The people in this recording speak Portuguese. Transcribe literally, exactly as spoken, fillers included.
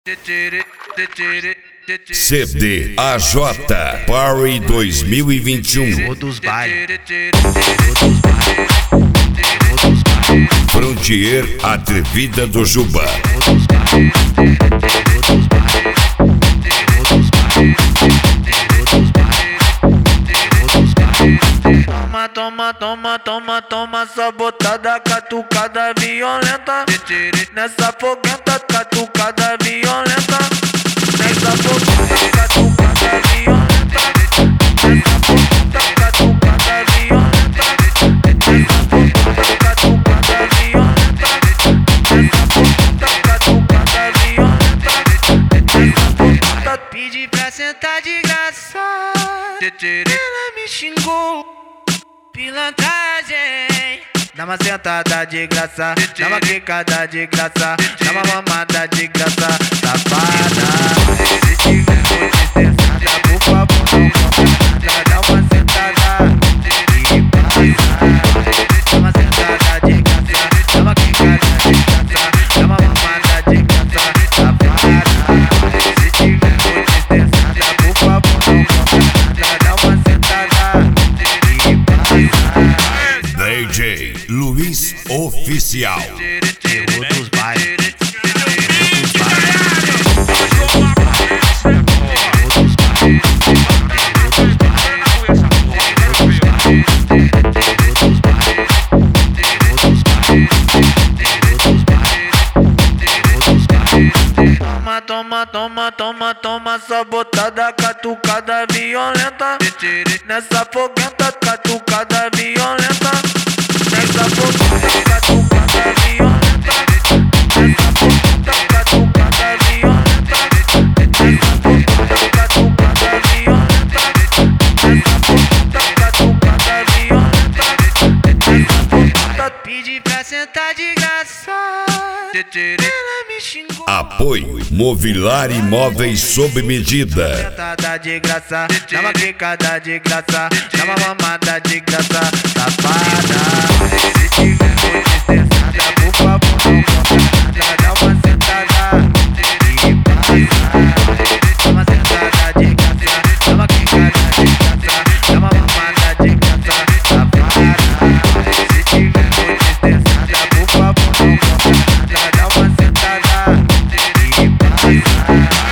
C D A J Party dois mil e vinte e um. Todos baile. Frontier Atrevida do Juba. Toma, toma, toma, toma, toma, sabotada, catucada violenta. Nessa foguenta, catucada violenta. Nessa foguenta, catucada violenta. Nessa foguenta, catucada violenta. Nessa foguenta, catucada violenta. Nessa foguenta, catucada violenta. Nessa foguenta, pedi pra sentar de graça. Ela me xingou, pilantragem. Dá uma sentada de graça, dá uma quicada de graça, dá uma mamada de graça, safada. Se tiver muito estressada, por favor não conta nada. Dá uma sentada e passa. Dá uma sentada de graça, dá uma quicada de graça, dá uma mamada de graça, safada. Se tiver muito estressada, por favor não conta nada. Dá uma sentada e passa. D J Luiz Oficial. Outros bailes. Toma, toma, toma, toma, toma, sabotada, catucada violenta. Nessa foguenta, catucada violenta. Nessa foguenta, catucada violenta. Nessa foguenta, catucada violenta. Nessa foguenta, catucada violenta. Nessa foguenta, catucada violenta. Nessa foguenta, pedi pra sentar de graça. Ela me xingou. Apoio Movilar Imóveis sob medida. Sentada de graça, dá uma quicada de graça, dá uma mamada de graça, safada. Se tiver muito estressada, por favor não conta nada. Dá uma sentada e passa. Dá uma sentada de graça, dá uma quicada de graça, dá uma mamada de graça, safada. Se tiver muito estressada, por favor não conta nada. Dá uma sentada e passa.